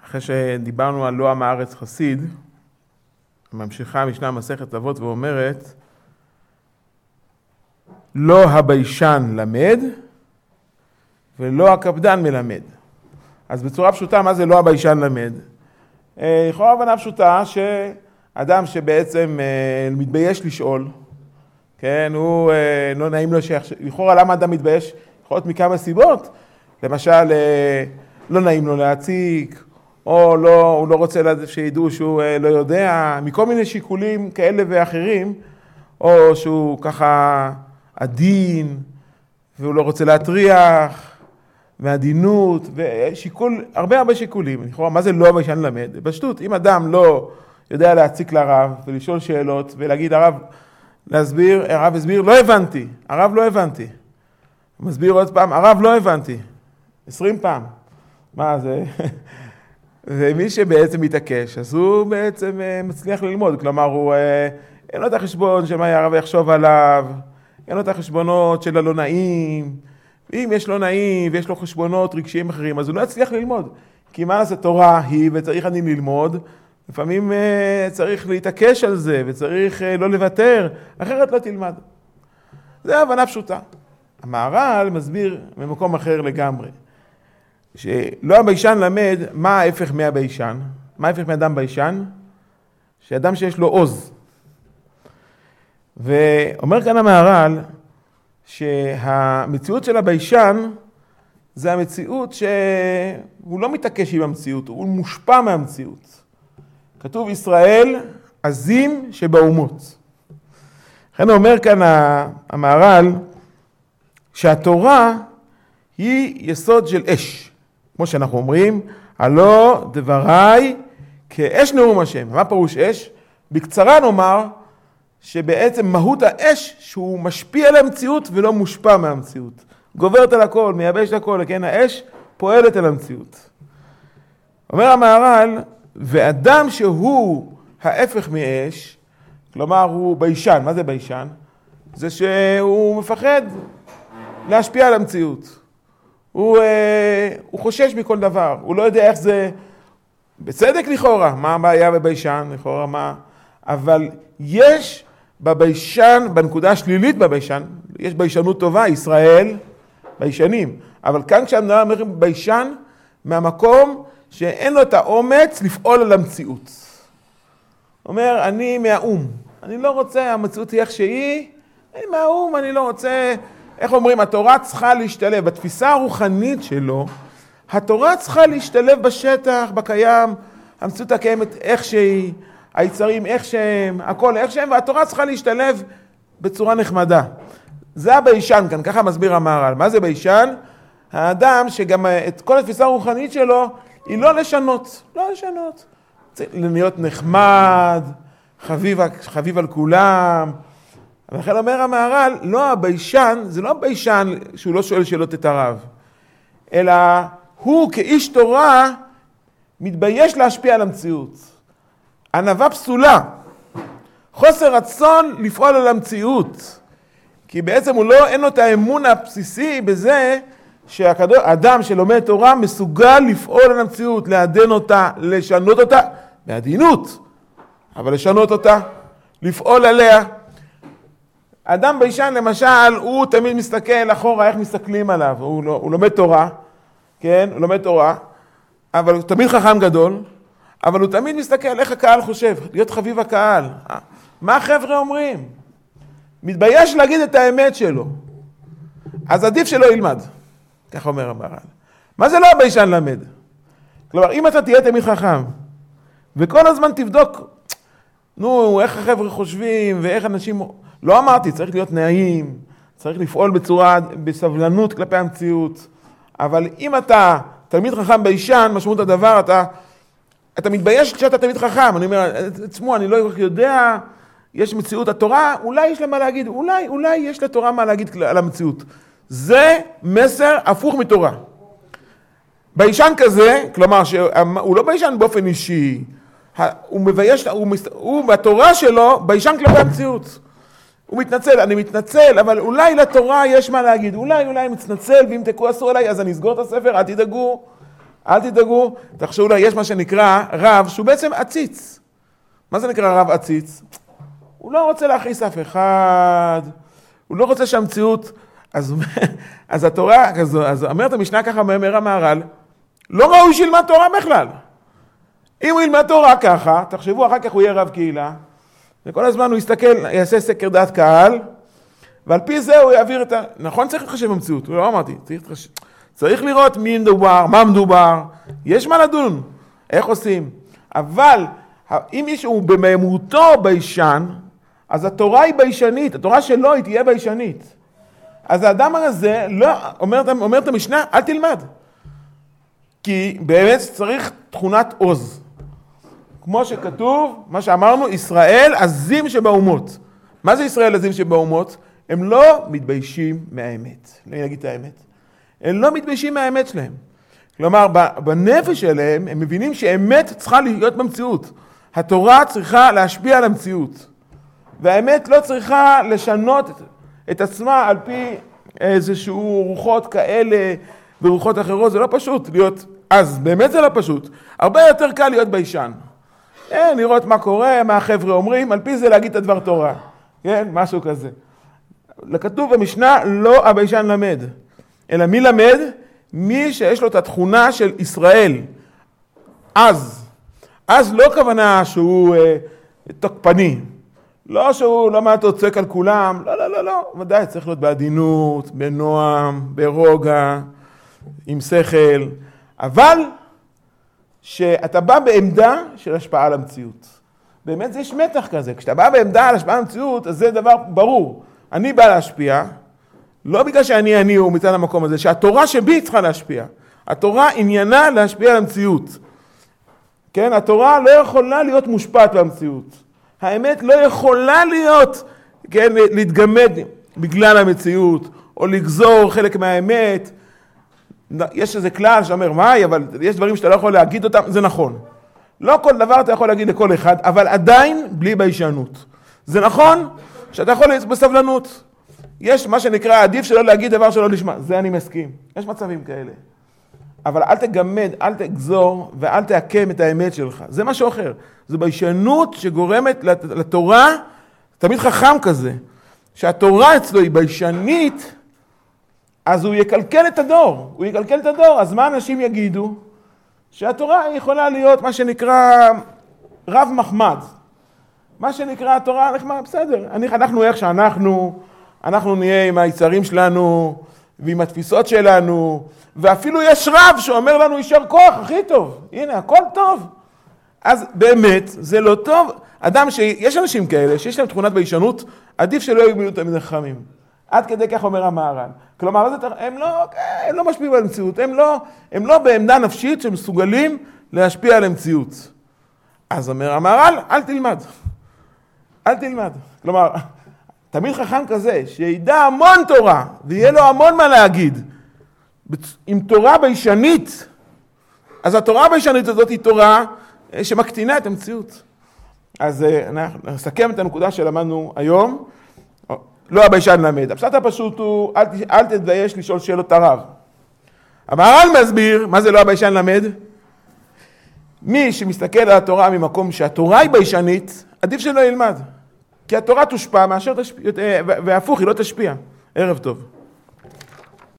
אחרי שדיברנו על לא עם הארץ חסיד, ממשיכה משנה מסכת אבות ואומרת, לא הביישן למד ולא הקפדן מלמד. אז בצורה פשוטה, מה זה לא הביישן למד? לכאורה הבנה פשוטה שאדם שבעצם מתבייש לשאול, כן, הוא לא נעים לו לכאורה למה אדם מתבייש? יכול להיות מכמה סיבות, למשל לא נעים לו להציק, או לא, הוא לא רוצה שידעו שהוא לא יודע, מכל מיני שיקולים כאלה ואחרים, או שהוא ככה עדין, והוא לא רוצה להטריח, ועדינות, ושיקול, הרבה שיקולים. לכאורה, מה זה לא הביישן למד? פשוט, אם אדם לא יודע להציק לרב, ולשאול שאלות, ולהגיד הרב, הרב הסביר, לא הבנתי, הרב לא הבנתי. הוא מסביר עוד פעם, הרב לא הבנתי, 20 פעם. מה זה? ומי שבעצם מתעקש, אז הוא בעצם מצליח ללמוד, כלומר, אין לו את החשבון של מה הרב יחשוב עליו, אין לו את החשבונות של הלא נעים, ואם יש לא נעים ויש לו חשבונות רגשיים אחרים, אז הוא לא יצליח ללמוד. כי מה זה תורה היא וצריך אני ללמוד, לפעמים צריך להתעקש על זה וצריך לא לוותר, אחרת לא תלמד. זה הבנה פשוטה. המהר"ל מסביר ממקום אחר לגמרי. שלא הביישן למד, מה ההפך מהביישן? מה ההפך מאדם ביישן? שאדם שיש לו עוז. ואומר כאן המהר"ל, שהמציאות של הביישן, זה המציאות שהוא לא מתעקש עם המציאות, הוא מושפע מהמציאות. כתוב ישראל עזים שבאומות. לכן אומר כאן המהר"ל, שהתורה היא יסוד של אש. כמו שאנחנו אומרים, הלא דבריי כאש נאום השם. מה פירוש אש? בקצרה נאמר שבעצם מהות האש שהוא משפיע על המציאות ולא מושפע מהמציאות. גוברת על הכל, מייבש הכל, כן? האש פועלת על המציאות. אומר המהר"ל, ואדם שהוא ההפך מאש, כלומר הוא ביישן. מה זה ביישן? זה שהוא מפחד להשפיע על המציאות. הוא חושש מכל דבר, הוא לא יודע איך זה, בצדק לכאורה, מה הבעיה בביישן, לכאורה מה, אבל יש בביישן, בנקודה השלילית בביישן, יש ביישנות טובה, ישראל, ביישנים, אבל כאן כשאנחנו אומרים ביישן, מהמקום שאין לו את האומץ לפעול על המציאות. אומר, אני מהאום, אני לא רוצה, המציאות היא איך שהיא, אני מהאום, אני לא רוצה, איך אומרים, התורה צריכה להשתלב, בתפיסה הרוחנית שלו, התורה צריכה להשתלב בשטח, בקיים, המציאות הקיימת איך שהיא, היצרים איך שהם, הכל איך שהם, והתורה צריכה להשתלב בצורה נחמדה. זה הביישן כאן, ככה מסביר המהר"ל. מה זה ביישן? האדם שגם את כל התפיסה הרוחנית שלו, היא לא לשנות, לא לשנות. צריך להיות נחמד, חביב על כולם, ולכן אומר המהר"ל, לא הביישן, זה לא הביישן שהוא לא שואל שאלות את הרב, אלא הוא כאיש תורה מתבייש להשפיע על המציאות. ענווה פסולה, חוסר רצון לפעול על המציאות, כי בעצם הוא לא, אין לו את האמון הבסיסי בזה שהאדם שלומד תורה מסוגל לפעול על המציאות, לעדן אותה, לשנות אותה, בעדינות, אבל לשנות אותה, לפעול עליה. אדם ביישן למשל, הוא תמיד מסתכל אחורה, איך מסתכלים עליו, הוא לומד תורה, כן, הוא לומד תורה, אבל הוא תמיד חכם גדול, אבל הוא תמיד מסתכל איך הקהל חושב, להיות חביב הקהל. מה החבר'ה אומרים? מתבייש להגיד את האמת שלו, אז עדיף שלא ילמד, ככה אומר המהר"ל. מה זה לא הביישן למד? כלומר, אם אתה תהיה תמיד חכם, וכל הזמן תבדוק, נו, איך החבר'ה חושבים, ואיך אנשים... לא אמרתי, צריך להיות נעים, צריך לפעול בסבלנות כלפי המציאות, אבל אם אתה תלמיד חכם ביישן, משמעות הדבר, אתה מתבייש כשאתה תלמיד חכם. אני אומר, עצמו, אני לא יודע, יש מציאות התורה, אולי יש לה מה להגיד, אולי יש לתורה מה להגיד על המציאות. זה מסר הפוך מתורה. ביישן כזה, כלומר, שהוא לא ביישן באופן אישי, הוא מבייש, הוא בתורה שלו ביישן כלפי המציאות. הוא מתנצל, אני מתנצל, אבל אולי לתורה יש מה להגיד, אולי מתנצל, ואם תקעו אסור עליי, אז אני אסגור את הספר, אל תדאגו, אל תדאגו, תחשבו לה, יש מה שנקרא רב, שהוא בעצם עציץ. מה זה נקרא רב עציץ? הוא לא רוצה להכעיס אף אחד, הוא לא רוצה שהמציאות, אז התורה, אז אומרת המשנה ככה, אומר המהר"ל, לא ראוי שילמד תורה בכלל. אם הוא ילמד תורה ככה, תחשבו, אחר כך הוא יהיה רב קהילה, וכל הזמן הוא יסתכל, יעשה סקר דעת קהל, ועל פי זה הוא יעביר את נכון, צריך לחשב במציאות, לא אמרתי, צריך לראות מי מדובר, מה מדובר, יש מה לדון, איך עושים. אבל אם מישהו במהמותו ביישן, אז התורה היא ביישנית, התורה שלו היא תהיה ביישנית. אז האדם הזה, לא, אומרת המשנה, אל תלמד. כי באמת צריך תכונת עוז. כמו שכתוב, מה שאמרנו, ישראל עזים שבאומות. מה זה ישראל עזים שבאומות? הם לא מתביישים מהאמת. אני אגיד את האמת. הם לא מתביישים מהאמת שלהם. כלומר, בנפש שלהם, הם מבינים שאמת צריכה להיות במציאות. התורה צריכה להשפיע על המציאות. והאמת לא צריכה לשנות את עצמה על פי איזשהו רוחות כאלה ורוחות אחרות. זה לא פשוט להיות, אז באמת זה לא פשוט. הרבה יותר קל להיות ביישן. לראות מה קורה, מה החבר'ה אומרים, על פי זה להגיד את הדבר תורה. כן, משהו כזה. לכתוב במשנה, לא הביישן למד. אלא מי למד? מי שיש לו את התכונה של ישראל. אז לא כוונה שהוא תוקפני. לא שהוא לא מעט צועק על כולם. לא. ודאי, צריך להיות בעדינות, בנועם, ברוגע, עם שכל. אבל שאתה בא בעמדה של השפעה על המציאות. באמת זה יש מתח כזה. כשאתה בא בעמדה על השפעה על המציאות, אז זה דבר ברור. אני בא להשפיע, לא בגלל שאני הוא מצד המקום הזה, שהתורה שבי צריכה להשפיע. התורה עניינה להשפיע על המציאות. כן? התורה לא יכולה להיות מושפעת במציאות. האמת לא יכולה להיות, כן, להתגמד בגלל המציאות, או לגזור חלק מהאמת. יש איזה כלל שאומר, מהי, אבל יש דברים שאתה לא יכול להגיד אותם, זה נכון. לא כל דבר אתה יכול להגיד לכל אחד, אבל עדיין בלי ביישנות. זה נכון שאתה יכול להיות בסבלנות. יש מה שנקרא, עדיף שלא להגיד דבר שלא נשמע. זה אני מסכים. יש מצבים כאלה. אבל אל תגמד, אל תגזור, ואל תעקם את האמת שלך. זה משהו אחר. זה ביישנות שגורמת לתורה, תמיד חכם כזה, שהתורה אצלו היא ביישנית, אז הוא יקלקל את הדור. אז מה אנשים יגידו? שהתורה יכולה להיות מה שנקרא רב מחמד. מה שנקרא התורה נחמד, בסדר. אנחנו איך שאנחנו, אנחנו נהיה עם היצרים שלנו, ועם התפיסות שלנו, ואפילו יש רב שאומר לנו יישר כוח, הכי טוב. הנה, הכל טוב. אז באמת, זה לא טוב. אדם שיש אנשים כאלה, שיש להם תכונת ביישנות, עדיף שלא יהיו תמיד חכמים. עד כדי כך אומר המהר"ל. כלומר, הם לא משפיעים על המציאות, הם לא בעמדה נפשית שמסוגלים להשפיע על המציאות. אז אומר המהר"ל, אל תלמד. כלומר, תמיד חכם כזה, שידע המון תורה, ויהיה לו המון מה להגיד, עם תורה ביישנית, אז התורה הביישנית הזאת היא תורה שמקטינה את המציאות. אז נסכם את הנקודה שלמדנו היום, לא הביישן למד. הפשט הפשוט הוא, אל תתבייש לשאול שאלות הרב. המהר"ל מסביר, מה זה לא הביישן למד? מי שמסתכל על התורה ממקום שהתורה היא ביישנית, עדיף שלא ילמד. כי התורה תושפע מאשר והפוך, היא לא תשפיע. ערב טוב.